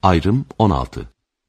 Ayrım 16.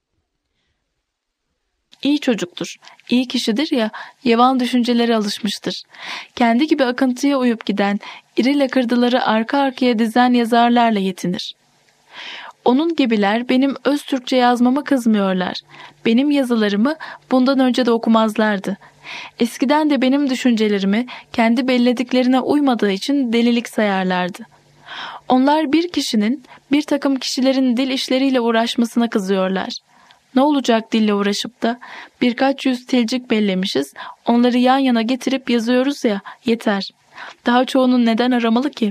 İyi çocuktur, iyi kişidir ya, yavan düşüncelere alışmıştır. Kendi gibi akıntıya uyup giden, iri lakırdıları arka arkaya dizen yazarlarla yetinir. Onun gibiler benim öz Türkçe yazmama kızmıyorlar. Benim yazılarımı bundan önce de okumazlardı. Eskiden de benim düşüncelerimi kendi bellediklerine uymadığı için delilik sayarlardı. Onlar bir kişinin bir takım kişilerin dil işleriyle uğraşmasına kızıyorlar. Ne olacak dille uğraşıp da birkaç yüz tilcik bellemişiz, onları yan yana getirip yazıyoruz ya, yeter. Daha çoğunun neden aramalı ki?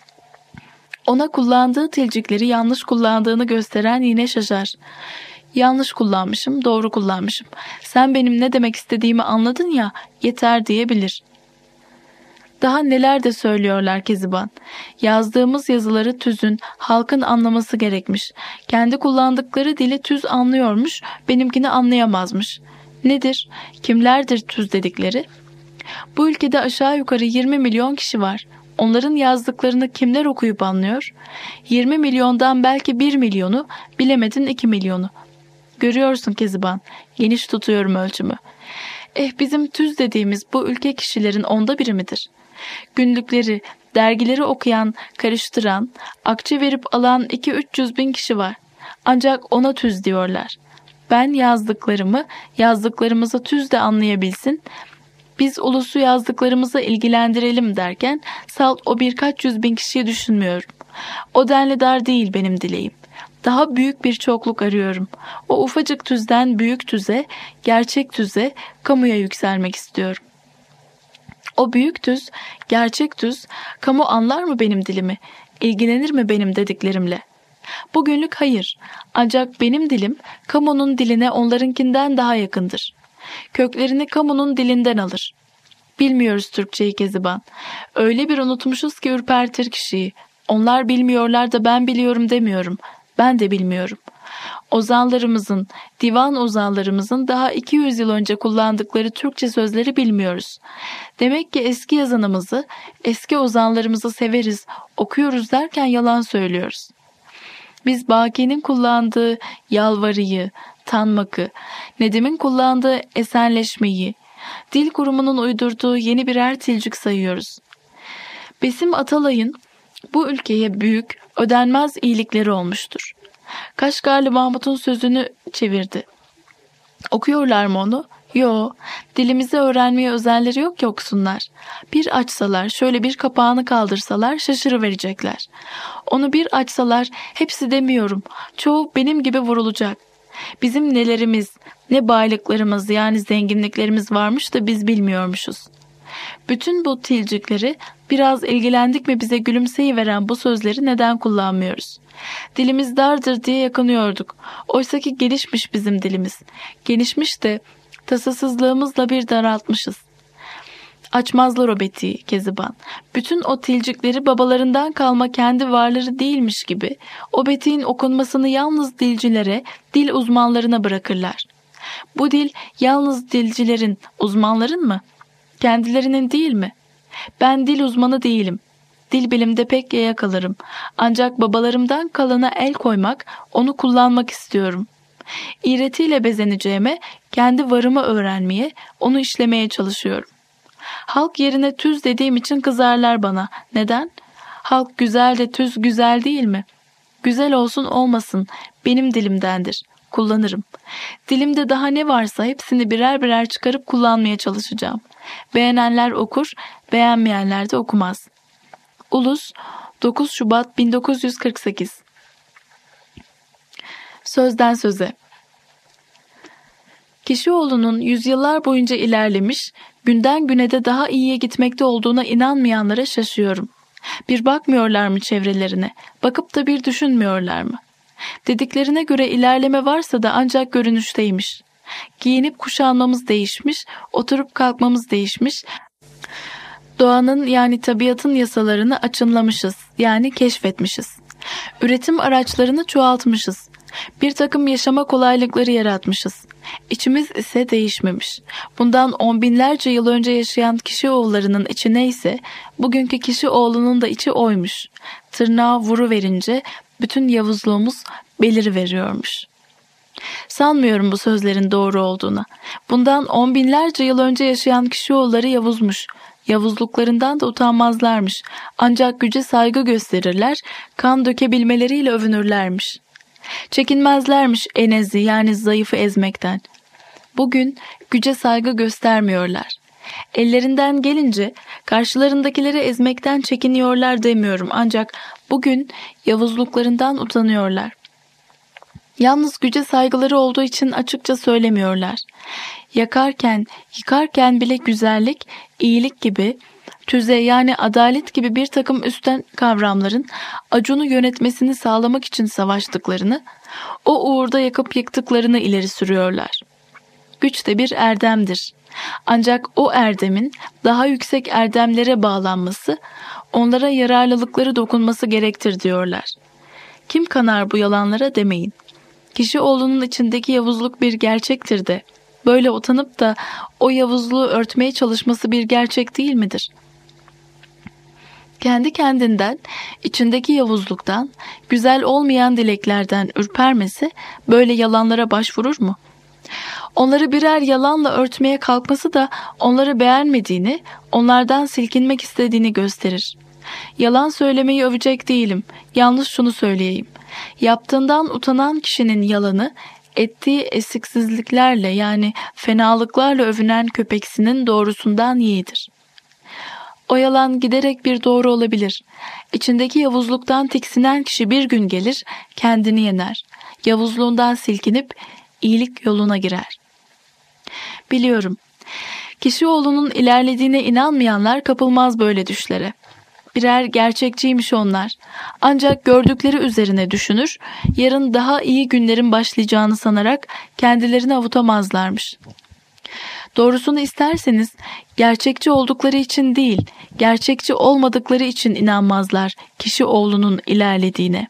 Ona kullandığı tilcikleri yanlış kullandığını gösteren yine şaşar. Yanlış kullanmışım, doğru kullanmışım. Sen benim ne demek istediğimi anladın ya, yeter diyebilir. Daha neler de söylüyorlar Keziban. Yazdığımız yazıları tüzün, halkın anlaması gerekmiş. Kendi kullandıkları dili tüz anlıyormuş, benimkini anlayamazmış. Nedir? Kimlerdir tüz dedikleri? Bu ülkede aşağı yukarı 20 milyon kişi var. Onların yazdıklarını kimler okuyup anlıyor? 20 milyondan belki 1 milyonu, bilemedin 2 milyonu. Görüyorsun Keziban, geniş tutuyorum ölçümü. Bizim tüz dediğimiz bu ülke kişilerin 1/10 midir? Günlükleri, dergileri okuyan, karıştıran, akçe verip alan 200-300 bin kişi var. Ancak ona tüz diyorlar. Ben yazdıklarımızı tüz de anlayabilsin, biz ulusu yazdıklarımıza ilgilendirelim derken salt o birkaç yüz bin kişiyi düşünmüyorum. O denli dar değil benim dileğim. Daha büyük bir çokluk arıyorum. O ufacık tüzden büyük tüze, gerçek tüze, kamuya yükselmek istiyorum. O büyük tüz, gerçek tüz, kamu anlar mı benim dilimi? İlgilenir mi benim dediklerimle? Bugünlük hayır. Ancak benim dilim, kamunun diline onlarınkinden daha yakındır. Köklerini kamunun dilinden alır. Bilmiyoruz Türkçeyi Keziban. Öyle bir unutmuşuz ki ürpertir kişiyi. Onlar bilmiyorlar da ben biliyorum demiyorum. Ben de bilmiyorum. Ozanlarımızın, divan ozanlarımızın daha 200 yıl önce kullandıkları Türkçe sözleri bilmiyoruz. Demek ki eski yazanımızı, eski ozanlarımızı severiz, okuyoruz derken yalan söylüyoruz. Biz Baki'nin kullandığı yalvarıyı, tanmakı, Nedim'in kullandığı esenleşmeyi, Dil Kurumu'nun uydurduğu yeni birer tilcik sayıyoruz. Besim Atalay'ın bu ülkeye büyük, ödenmez iyilikleri olmuştur. Kaşgarlı Mahmut'un sözünü çevirdi. Okuyorlar mı onu? Yo, dilimizi öğrenmeye özenleri yok ki okusunlar. Bir açsalar, şöyle bir kapağını kaldırsalar şaşırıverecekler. Onu bir açsalar, hepsi demiyorum, çoğu benim gibi vurulacak. Bizim nelerimiz, ne baylıklarımız yani zenginliklerimiz varmış da biz bilmiyormuşuz. Bütün bu tilcikleri biraz ilgilendik mi bize gülümseyiveren bu sözleri neden kullanmıyoruz? Dilimiz dardır diye yakınıyorduk. Oysaki gelişmiş bizim dilimiz. Gelişmiş de tasasızlığımızla bir daraltmışız. Açmazlar o betiği Keziban. Bütün o tilcikleri babalarından kalma kendi varları değilmiş gibi o betiğin okunmasını yalnız dilcilere, dil uzmanlarına bırakırlar. Bu dil yalnız dilcilerin, uzmanların mı? Kendilerinin değil mi? Ben dil uzmanı değilim. Dil bilimde pek yaya kalırım. Ancak babalarımdan kalana el koymak, onu kullanmak istiyorum. İğretiyle bezeneceğime, kendi varımı öğrenmeye, onu işlemeye çalışıyorum. Halk yerine tüz dediğim için kızarlar bana. Neden? Halk güzel de tüz güzel değil mi? Güzel olsun olmasın, benim dilimdendir. Kullanırım. Dilimde daha ne varsa hepsini birer birer çıkarıp kullanmaya çalışacağım. Beğenenler okur, beğenmeyenler de okumaz. Ulus, 9 Şubat 1948. Sözden söze. Kişioğlu'nun yüzyıllar boyunca ilerlemiş, günden güne de daha iyiye gitmekte olduğuna inanmayanlara şaşıyorum. Bir bakmıyorlar mı çevrelerine? Bakıp da bir düşünmüyorlar mı? Dediklerine göre ilerleme varsa da ancak görünüşteymiş. Giyinip kuşanmamız değişmiş, oturup kalkmamız değişmiş. Doğanın yani tabiatın yasalarını açınlamışız, yani keşfetmişiz. Üretim araçlarını çoğaltmışız. Bir takım yaşama kolaylıkları yaratmışız. İçimiz ise değişmemiş. Bundan 10 binlerce yıl önce yaşayan kişioğullarının içi neyse, bugünkü kişioğlunun da içi oymuş. Tırnağı vuruverince bütün Yavuzluğumuz beliriveriyormuş. Sanmıyorum bu sözlerin doğru olduğuna. Bundan 10 binlerce yıl önce yaşayan Kişioğulları Yavuzmuş. Yavuzluklarından da utanmazlarmış. Ancak güce saygı gösterirler, kan dökebilmeleriyle övünürlermiş. Çekinmezlermiş enezi yani zayıfı ezmekten. Bugün güce saygı göstermiyorlar. Ellerinden gelince karşılarındakileri ezmekten çekiniyorlar demiyorum, ancak bugün yavuzluklarından utanıyorlar. Yalnız güce saygıları olduğu için açıkça söylemiyorlar. Yakarken, yıkarken bile güzellik, iyilik gibi, tüze yani adalet gibi bir takım üstten kavramların Acun'u yönetmesini sağlamak için savaştıklarını, o uğurda yakıp yıktıklarını ileri sürüyorlar. Güç de bir erdemdir. Ancak o erdemin daha yüksek erdemlere bağlanması, onlara yararlılıkları dokunması gerektir diyorlar. Kim kanar bu yalanlara demeyin. Kişioğlunun içindeki yavuzluk bir gerçektir de, böyle utanıp da o yavuzluğu örtmeye çalışması bir gerçek değil midir? Kendi kendinden, içindeki yavuzluktan, güzel olmayan dileklerden ürpermesi böyle yalanlara başvurur mu? Onları birer yalanla örtmeye kalkması da onları beğenmediğini, onlardan silkinmek istediğini gösterir. Yalan söylemeyi övecek değilim, yalnız şunu söyleyeyim. Yaptığından utanan kişinin yalanı, ettiği esiksizliklerle yani fenalıklarla övünen köpeksinin doğrusundan yiğidir. O yalan giderek bir doğru olabilir. İçindeki yavuzluktan tiksinen kişi bir gün gelir, kendini yener. Yavuzluğundan silkinip iyilik yoluna girer. Biliyorum, Kişioğlu'nun ilerlediğine inanmayanlar kapılmaz böyle düşlere. Birer gerçekçiymiş onlar. Ancak gördükleri üzerine düşünür, yarın daha iyi günlerin başlayacağını sanarak kendilerini avutamazlarmış. Doğrusunu isterseniz gerçekçi oldukları için değil, gerçekçi olmadıkları için inanmazlar Kişioğlu'nun ilerlediğine.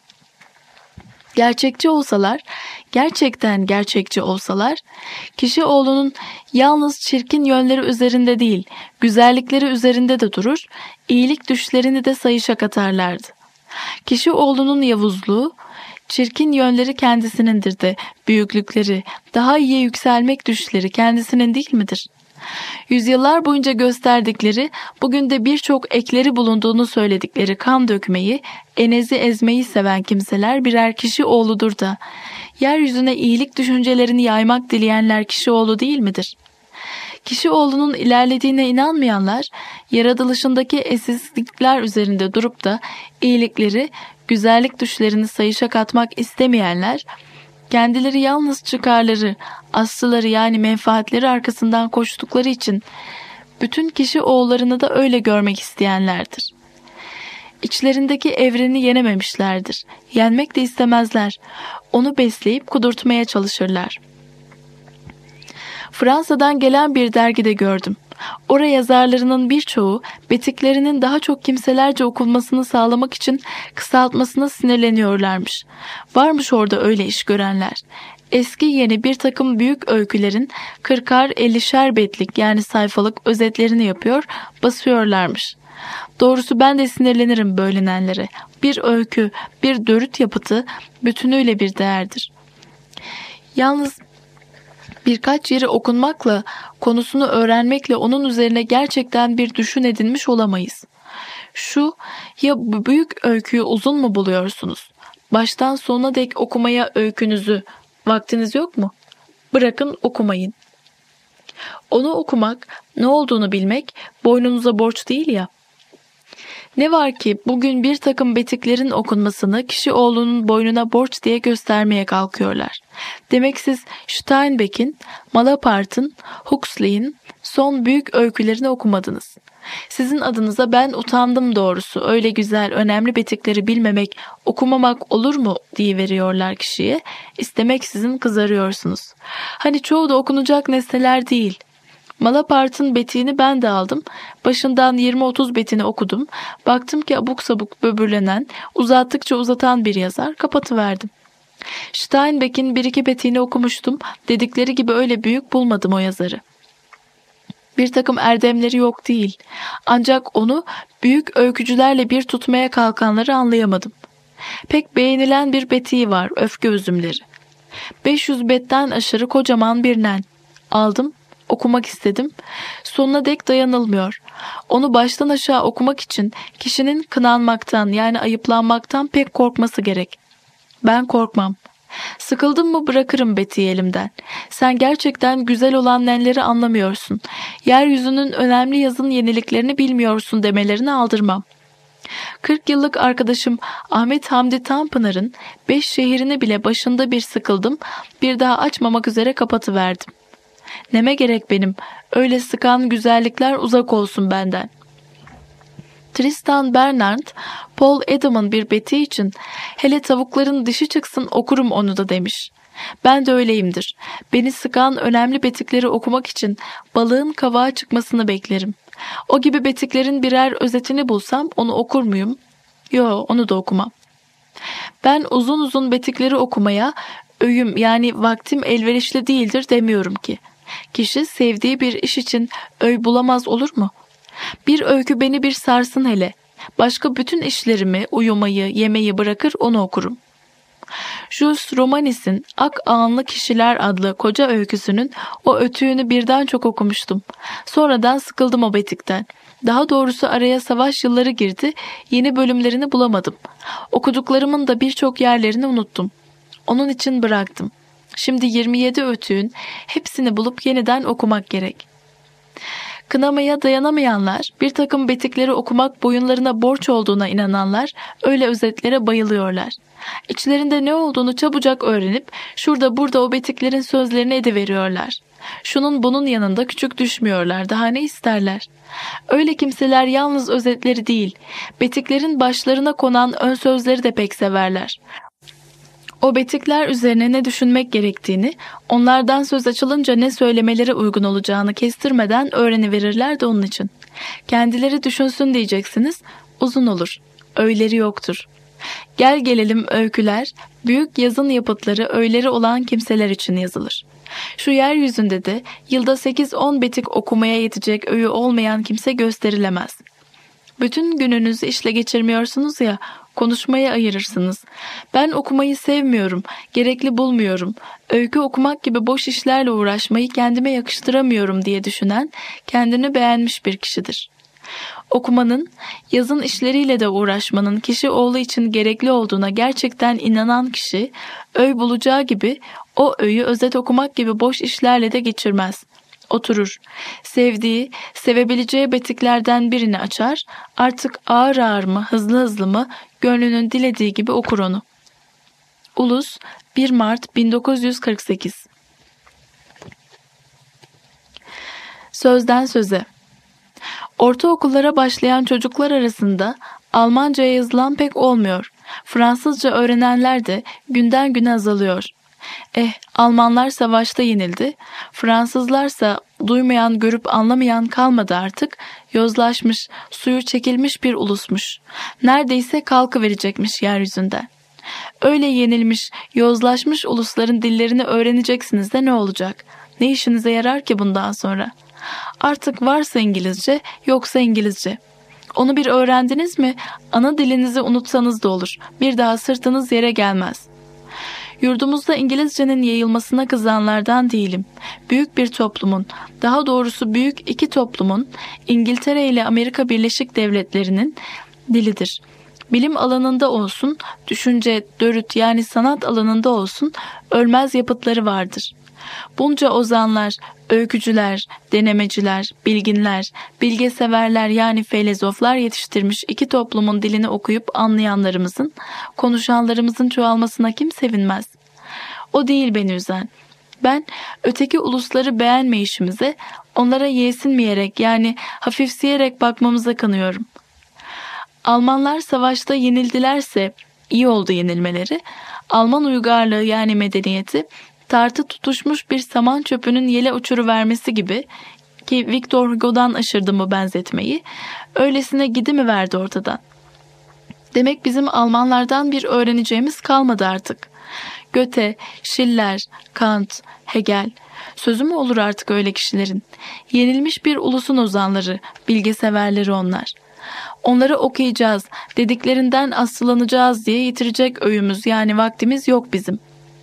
Gerçekçi olsalar, gerçekten gerçekçi olsalar, Kişioğlu'nun yalnız çirkin yönleri üzerinde değil, güzellikleri üzerinde de durur, iyilik düşlerini de sayışa katarlardı. Kişioğlu'nun yavuzluğu, çirkin yönleri kendisinindir de, büyüklükleri, daha iyiye yükselmek düşleri kendisinin değil midir? Yüzyıllar boyunca gösterdikleri, bugün de birçok ekleri bulunduğunu söyledikleri kan dökmeyi, enezi ezmeyi seven kimseler birer Kişioğlu'dur da, yeryüzüne iyilik düşüncelerini yaymak dileyenler Kişioğlu değil midir? Kişioğlu'nun ilerlediğine inanmayanlar, yaratılışındaki esizlikler üzerinde durup da iyilikleri, güzellik düşlerini sayışa katmak istemeyenler, kendileri yalnız çıkarları, aslıları yani menfaatleri arkasından koştukları için bütün Kişioğullarını da öyle görmek isteyenlerdir. İçlerindeki evreni yenememişlerdir. Yenmek de istemezler. Onu besleyip kudurtmaya çalışırlar. Fransa'dan gelen bir dergide gördüm. Oraya yazarlarının birçoğu betiklerinin daha çok kimselerce okunmasını sağlamak için kısaltmasına sinirleniyorlarmış. Varmış orada öyle iş görenler. Eski yeni bir takım büyük öykülerin 40'ar 50'şer betlik yani sayfalık özetlerini yapıyor, basıyorlarmış. Doğrusu ben de sinirlenirim böylenenlere. Bir öykü, bir dörüt yapıtı bütünüyle bir değerdir. Yalnız birkaç yeri okunmakla, konusunu öğrenmekle onun üzerine gerçekten bir düşün edinmiş olamayız. Şu, ya bu büyük öyküyü uzun mu buluyorsunuz? Baştan sona dek okumaya öykünüzü, vaktiniz yok mu? Bırakın okumayın. Onu okumak, ne olduğunu bilmek boynunuza borç değil ya. Ne var ki bugün bir takım betiklerin okunmasını Kişioğlu'nun boynuna borç diye göstermeye kalkıyorlar. Demek siz Steinbeck'in, Malaparte'ın, Huxley'in son büyük öykülerini okumadınız. Sizin adınıza ben utandım doğrusu, öyle güzel, önemli betikleri bilmemek, okumamak olur mu diye veriyorlar kişiye. İstemeksizin kızarıyorsunuz. Hani çoğu da okunacak nesneler değil. Malaparte'ın betiğini ben de aldım. Başından 20-30 betini okudum. Baktım ki abuk sabuk böbürlenen, uzattıkça uzatan bir yazar, kapatıverdim. Steinbeck'in bir iki betiğini okumuştum. Dedikleri gibi öyle büyük bulmadım o yazarı. Bir takım erdemleri yok değil. Ancak onu büyük öykücülerle bir tutmaya kalkanları anlayamadım. Pek beğenilen bir betiği var, öfke üzümleri. 500 betten aşırı kocaman bir nen. Aldım, okumak istedim. Sonuna dek dayanılmıyor. Onu baştan aşağı okumak için kişinin kınanmaktan yani ayıplanmaktan pek korkması gerek. Ben korkmam. Sıkıldım mı bırakırım betiği elimden. Sen gerçekten güzel olan nenleri anlamıyorsun. Yeryüzünün önemli yazın yeniliklerini bilmiyorsun demelerini aldırmam. 40 yıllık arkadaşım Ahmet Hamdi Tanpınar'ın 5 şehrini bile başında bir sıkıldım, bir daha açmamak üzere kapatıverdim. Neme gerek benim, öyle sıkan güzellikler uzak olsun benden. Tristan Bernard, Paul Adam'ın bir beti için hele tavukların dişi çıksın okurum onu da demiş. Ben de öyleyimdir. Beni sıkan önemli betikleri okumak için balığın kavağa çıkmasını beklerim. O gibi betiklerin birer özetini bulsam onu okur muyum? Yo, onu da okumam. Ben uzun uzun betikleri okumaya öğüm yani vaktim elverişli değildir demiyorum ki. Kişi sevdiği bir iş için öğ bulamaz olur mu? Bir öykü beni bir sarsın hele. Başka bütün işlerimi, uyumayı, yemeyi bırakır onu okurum. Jules Romanis'in Ak Ağınlı Kişiler adlı koca öyküsünün o ötüğünü birden çok okumuştum. Sonradan sıkıldım o betikten. Daha doğrusu araya savaş yılları girdi, yeni bölümlerini bulamadım. Okuduklarımın da birçok yerlerini unuttum. Onun için bıraktım. Şimdi 27 ötüğün hepsini bulup yeniden okumak gerek. Kınamaya dayanamayanlar, bir takım betikleri okumak boyunlarına borç olduğuna inananlar öyle özetlere bayılıyorlar. İçlerinde ne olduğunu çabucak öğrenip şurada burada o betiklerin sözlerini ediveriyorlar. Şunun bunun yanında küçük düşmüyorlar, daha ne isterler? Öyle kimseler yalnız özetleri değil, betiklerin başlarına konan ön sözleri de pek severler. O betikler üzerine ne düşünmek gerektiğini, onlardan söz açılınca ne söylemeleri uygun olacağını kestirmeden öğreniverirler de onun için. Kendileri düşünsün diyeceksiniz, uzun olur. Öyleri yoktur. Gel gelelim öyküler, büyük yazın yapıtları öyleri olan kimseler için yazılır. Şu yeryüzünde de yılda 8-10 betik okumaya yetecek öğü olmayan kimse gösterilemez. Bütün gününüzü işle geçirmiyorsunuz ya, konuşmaya ayırırsınız. Ben okumayı sevmiyorum, gerekli bulmuyorum. Öykü okumak gibi boş işlerle uğraşmayı kendime yakıştıramıyorum diye düşünen, kendini beğenmiş bir kişidir. Okumanın, yazın işleriyle de uğraşmanın kişi oğlu için gerekli olduğuna gerçekten inanan kişi, öğ bulacağı gibi o öğü özet okumak gibi boş işlerle de geçirmez. Oturur. Sevdiği, sevebileceği betiklerden birini açar, artık ağır ağır mı, hızlı hızlı mı, gönlünün dilediği gibi okur onu. Ulus, 1 Mart 1948. Sözden söze. Ortaokullara başlayan çocuklar arasında Almanca'ya yazılan pek olmuyor. Fransızca öğrenenler de günden güne azalıyor. Almanlar savaşta yenildi. Fransızlarsa duymayan, görüp anlamayan kalmadı artık. Yozlaşmış, suyu çekilmiş bir ulusmuş. Neredeyse kalkıverecekmiş yeryüzünden. Öyle yenilmiş, yozlaşmış ulusların dillerini öğreneceksiniz de ne olacak? Ne işinize yarar ki bundan sonra? Artık varsa İngilizce, yoksa İngilizce. Onu bir öğrendiniz mi, ana dilinizi unutsanız da olur. Bir daha sırtınız yere gelmez. Yurdumuzda İngilizcenin yayılmasına kızanlardan değilim. Büyük bir toplumun, daha doğrusu büyük iki toplumun, İngiltere ile Amerika Birleşik Devletleri'nin dilidir. Bilim alanında olsun, düşünce, dörüt yani sanat alanında olsun ölmez yapıtları vardır. Bunca ozanlar, öykücüler, denemeciler, bilginler, bilgeseverler yani felezoflar yetiştirmiş iki toplumun dilini okuyup anlayanlarımızın, konuşanlarımızın çoğalmasına kim sevinmez? O değil beni üzen. Ben öteki ulusları beğenmeyişimize, onlara yesinmeyerek yani hafifseyerek bakmamıza kanıyorum. Almanlar savaşta yenildilerse iyi oldu yenilmeleri. Alman uygarlığı yani medeniyeti tartı tutuşmuş bir saman çöpünün yele uçuruvermesi gibi ki Victor Hugo'dan aşırdım bu benzetmeyi, öylesine gidimiverdi ortadan. Demek bizim Almanlardan bir öğreneceğimiz kalmadı artık. Goethe, Schiller, Kant, Hegel, sözü mü olur artık öyle kişilerin? Yenilmiş bir ulusun ozanları, bilgeseverleri onlar. Onları okuyacağız, dediklerinden asıllanacağız diye yitirecek öğümüz yani vaktimiz yok bizim.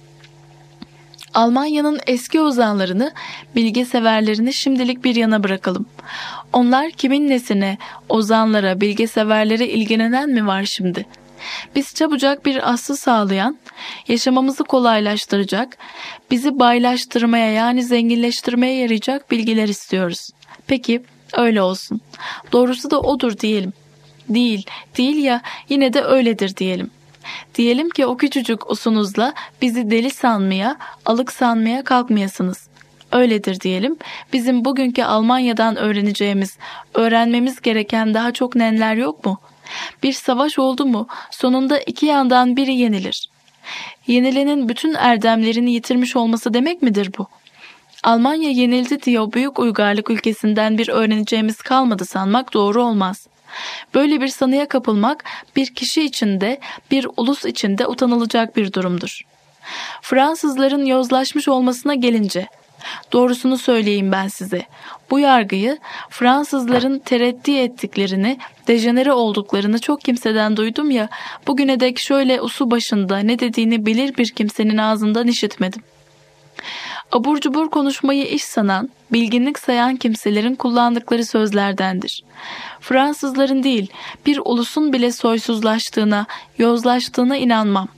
Almanya'nın eski ozanlarını, bilge severlerini şimdilik bir yana bırakalım. Onlar kimin nesine, ozanlara, bilge severlere ilgilenen mi var şimdi? Biz çabucak bir aslı sağlayan, yaşamamızı kolaylaştıracak, bizi baylaştırmaya yani zenginleştirmeye yarayacak bilgiler istiyoruz. Peki, öyle olsun. Doğrusu da odur diyelim. Değil ya, yine de öyledir diyelim. Diyelim ki o küçücük usunuzla bizi deli sanmaya, alık sanmaya kalkmayasınız. Öyledir diyelim. Bizim bugünkü Almanya'dan öğrenmemiz gereken daha çok neler yok mu? Bir savaş oldu mu, sonunda iki yandan biri yenilir. Yenilenin bütün erdemlerini yitirmiş olması demek midir bu? Almanya yenildi diye o büyük uygarlık ülkesinden bir öğreneceğimiz kalmadı sanmak doğru olmaz. Böyle bir sanıya kapılmak bir kişi içinde, bir ulus içinde utanılacak bir durumdur. Fransızların yozlaşmış olmasına gelince, doğrusunu söyleyeyim ben size. Bu yargıyı Fransızların tereddüt ettiklerini, dejenere olduklarını çok kimseden duydum ya, bugüne dek şöyle usu başında ne dediğini bilir bir kimsenin ağzından işitmedim. Abur cubur konuşmayı iş sanan, bilginlik sayan kimselerin kullandıkları sözlerdendir. Fransızların değil, bir ulusun bile soysuzlaştığına, yozlaştığına inanmam.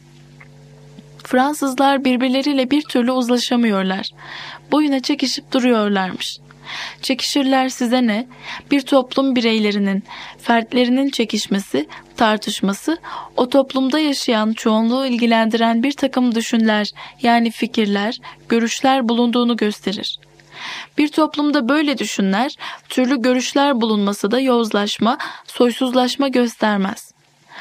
Fransızlar birbirleriyle bir türlü uzlaşamıyorlar. Boyuna çekişip duruyorlarmış. Çekişirler size ne? Bir toplum bireylerinin, fertlerinin çekişmesi, tartışması, o toplumda yaşayan çoğunluğu ilgilendiren bir takım düşünler, yani fikirler, görüşler bulunduğunu gösterir. Bir toplumda böyle düşünler, türlü görüşler bulunması da yozlaşma, soysuzlaşma göstermez.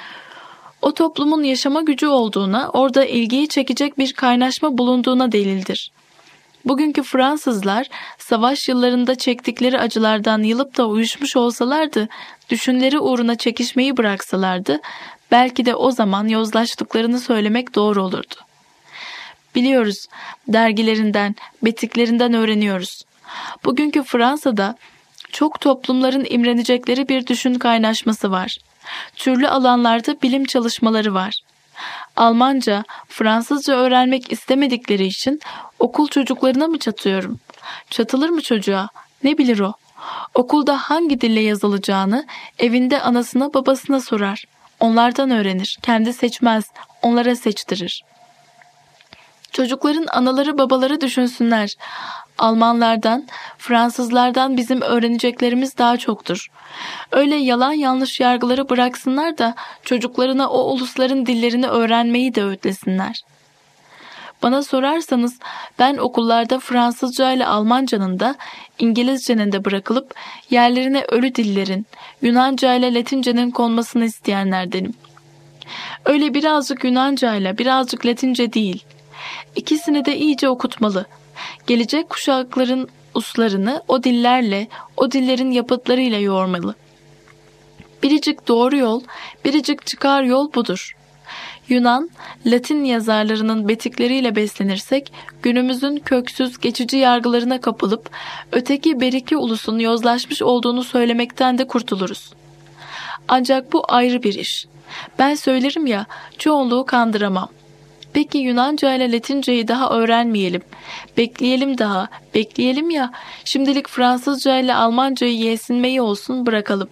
O toplumun yaşama gücü olduğuna, orada ilgiyi çekecek bir kaynaşma bulunduğuna delildir. Bugünkü Fransızlar savaş yıllarında çektikleri acılardan yılıp da uyuşmuş olsalardı, düşünleri uğruna çekişmeyi bıraksalardı, belki de o zaman yozlaştıklarını söylemek doğru olurdu. Biliyoruz, dergilerinden, betiklerinden öğreniyoruz. Bugünkü Fransa'da çok toplumların imrenecekleri bir düşün kaynaşması var. Türlü alanlarda bilim çalışmaları var. Almanca, Fransızca öğrenmek istemedikleri için okul çocuklarına mı çatıyorum? Çatılır mı çocuğa? Ne bilir o? Okulda hangi dille yazılacağını evinde anasına babasına sorar. Onlardan öğrenir. Kendi seçmez. Onlara seçtirir. Çocukların anaları babaları düşünsünler. Almanlardan, Fransızlardan bizim öğreneceklerimiz daha çoktur. Öyle yalan yanlış yargıları bıraksınlar da çocuklarına o ulusların dillerini öğrenmeyi de öğütlesinler. Bana sorarsanız ben okullarda Fransızca ile Almancanın da İngilizcenin de bırakılıp yerlerine ölü dillerin, Yunanca ile Latincenin konmasını isteyenlerdenim. Öyle birazcık Yunanca ile birazcık Latince değil. İkisini de iyice okutmalı. Gelecek kuşakların uslarını o dillerle, o dillerin yapıtlarıyla yoğurmalı. Biricik doğru yol, biricik çıkar yol budur. Yunan, Latin yazarlarının betikleriyle beslenirsek, günümüzün köksüz geçici yargılarına kapılıp, öteki beriki ulusun yozlaşmış olduğunu söylemekten de kurtuluruz. Ancak bu ayrı bir iş. Ben söylerim ya, çoğunluğu kandıramam. Peki Yunanca ile Latinceyi daha öğrenmeyelim. Bekleyelim ya. Şimdilik Fransızca ile Almancayı yesinmeyi olsun bırakalım.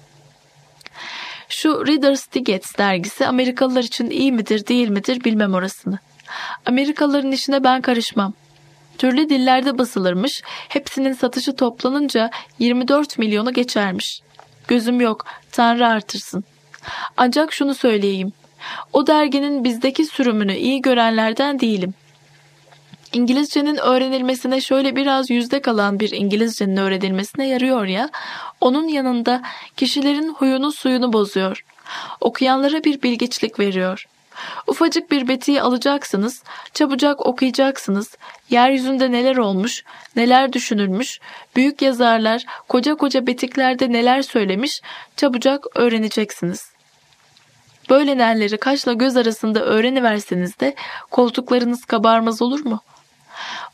Şu Reader's Digest dergisi Amerikalılar için iyi midir değil midir bilmem orasını. Amerikalıların işine ben karışmam. Türlü dillerde basılırmış, hepsinin satışı toplanınca 24 milyonu geçermiş. Gözüm yok, Tanrı artırsın. Ancak şunu söyleyeyim. O derginin bizdeki sürümünü iyi görenlerden değilim. İngilizcenin öğrenilmesine şöyle biraz yüzde kalan bir İngilizcenin öğrenilmesine yarıyor ya, onun yanında kişilerin huyunu suyunu bozuyor. Okuyanlara bir bilgiçlik veriyor. Ufacık bir betiği alacaksınız, çabucak okuyacaksınız. Yeryüzünde neler olmuş, neler düşünülmüş, büyük yazarlar koca koca betiklerde neler söylemiş, çabucak öğreneceksiniz. Böyle nerleri kaşla göz arasında öğreniverseniz de koltuklarınız kabarmaz olur mu?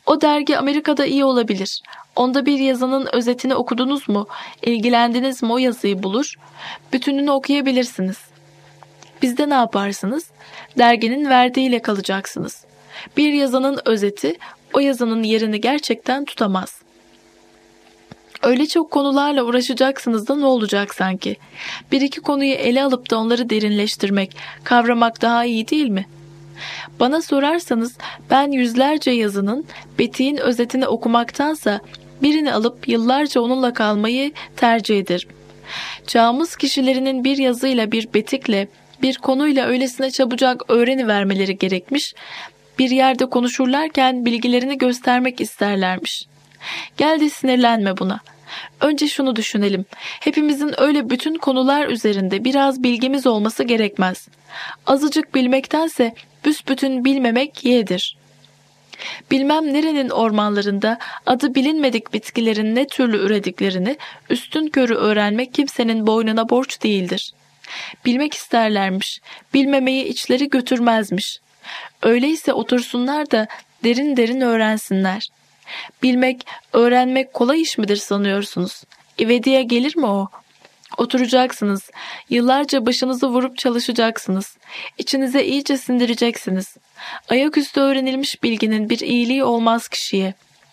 O dergi Amerika'da iyi olabilir. Onda bir yazının özetini okudunuz mu? İlgilendiniz mi o yazıyı bulur? Bütününü okuyabilirsiniz. Bizde ne yaparsınız? Derginin verdiğiyle kalacaksınız. Bir yazının özeti o yazının yerini gerçekten tutamaz. Öyle çok konularla uğraşacaksınız da ne olacak sanki? Bir iki konuyu ele alıp da onları derinleştirmek, kavramak daha iyi değil mi? Bana sorarsanız ben yüzlerce yazının, betiğin özetini okumaktansa birini alıp yıllarca onunla kalmayı tercih ederim. Çağımız kişilerinin bir yazıyla, bir betikle, bir konuyla öylesine çabucak öğrenivermeleri gerekmiş, bir yerde konuşurlarken bilgilerini göstermek isterlermiş. Gel de sinirlenme buna. Önce şunu düşünelim. Hepimizin öyle bütün konular üzerinde biraz bilgimiz olması gerekmez. Azıcık bilmektense büsbütün bilmemek yeğdir. Bilmem nerenin ormanlarında adı bilinmedik bitkilerin ne türlü ürediklerini üstün körü öğrenmek kimsenin boynuna borç değildir. Bilmek isterlermiş, bilmemeyi içleri götürmezmiş. Öyleyse otursunlar da derin derin öğrensinler. Bilmek, öğrenmek kolay iş midir sanıyorsunuz? İvediye gelir mi o? Oturacaksınız, yıllarca başınızı vurup çalışacaksınız. İçinize iyice sindireceksiniz. Ayaküstü öğrenilmiş bilginin bir iyiliği olmaz kişiye.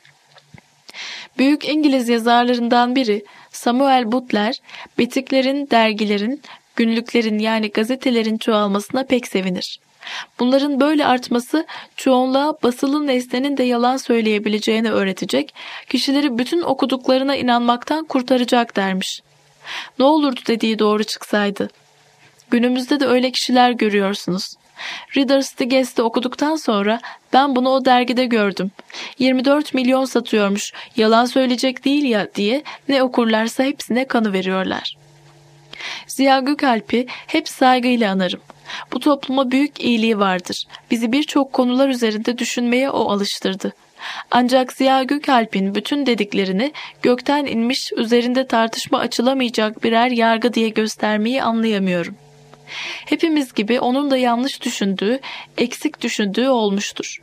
Büyük İngiliz yazarlarından biri Samuel Butler, betiklerin, dergilerin, günlüklerin yani gazetelerin çoğalmasına pek sevinir. Bunların böyle artması çoğunluğa basılı nesnenin de yalan söyleyebileceğini öğretecek, kişileri bütün okuduklarına inanmaktan kurtaracak dermiş. Ne olurdu dediği doğru çıksaydı. Günümüzde de öyle kişiler görüyorsunuz. Reader's Digest'i okuduktan sonra ben bunu o dergide gördüm. 24 milyon satıyormuş, yalan söyleyecek değil ya diye ne okurlarsa hepsine kanıveriyorlar. Ziya Gökalp'i hep saygıyla anarım. Bu topluma büyük iyiliği vardır. Bizi birçok konular üzerinde düşünmeye o alıştırdı. Ancak Ziya Gökalp'in bütün dediklerini gökten inmiş, üzerinde tartışma açılamayacak birer yargı diye göstermeyi anlayamıyorum. Hepimiz gibi onun da yanlış düşündüğü, eksik düşündüğü olmuştur.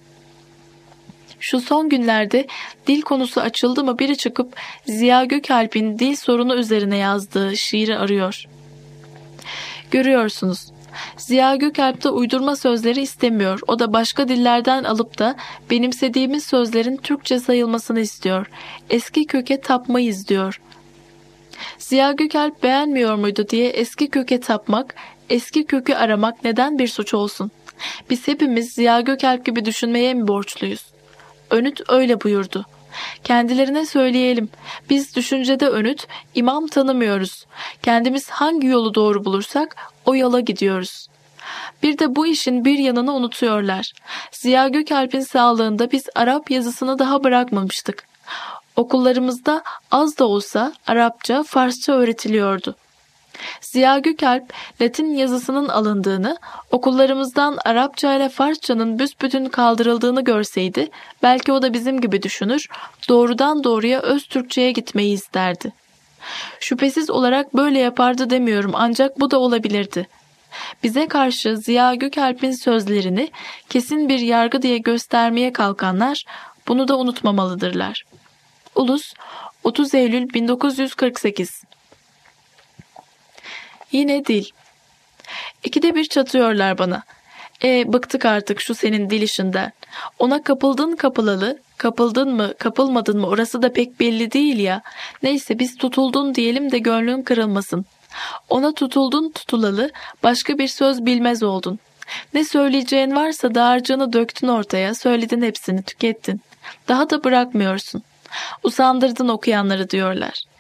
Şu son günlerde dil konusu açıldı mı biri çıkıp Ziya Gökalp'in dil sorunu üzerine yazdığı şiiri arıyor. Görüyorsunuz. Ziya Gökalp de uydurma sözleri istemiyor. O da başka dillerden alıp da benimsediğimiz sözlerin Türkçe sayılmasını istiyor. Eski köke tapmayız diyor. Ziya Gökalp beğenmiyor muydu diye eski köke tapmak, eski kökü aramak neden bir suç olsun? Biz hepimiz Ziya Gökalp gibi düşünmeye mi borçluyuz? Önüt öyle buyurdu. Kendilerine söyleyelim. Biz düşüncede önüt, imam tanımıyoruz. Kendimiz hangi yolu doğru bulursak o yola gidiyoruz. Bir de bu işin bir yanını unutuyorlar. Ziya Gökalp'in sağlığında biz Arap yazısını daha bırakmamıştık. Okullarımızda az da olsa Arapça, Farsça öğretiliyordu. Ziya Gökalp, Latin yazısının alındığını, okullarımızdan Arapça ile Farsçanın büsbütün kaldırıldığını görseydi, belki o da bizim gibi düşünür, doğrudan doğruya öz Türkçe'ye gitmeyi isterdi. Şüphesiz olarak böyle yapardı demiyorum ancak bu da olabilirdi. Bize karşı Ziya Gökalp'in sözlerini kesin bir yargı diye göstermeye kalkanlar bunu da unutmamalıdırlar. Ulus, 30 Eylül 1948. Yine dil. İkide bir çatıyorlar bana. Bıktık artık şu senin dil işinden. Ona kapıldın kapılalı, kapıldın mı kapılmadın mı orası da pek belli değil ya. Neyse biz tutuldun diyelim de gönlün kırılmasın. Ona tutuldun tutulalı, başka bir söz bilmez oldun. Ne söyleyeceğin varsa dağarcığını döktün ortaya, söyledin hepsini, tükettin. Daha da bırakmıyorsun. Usandırdın okuyanları diyorlar.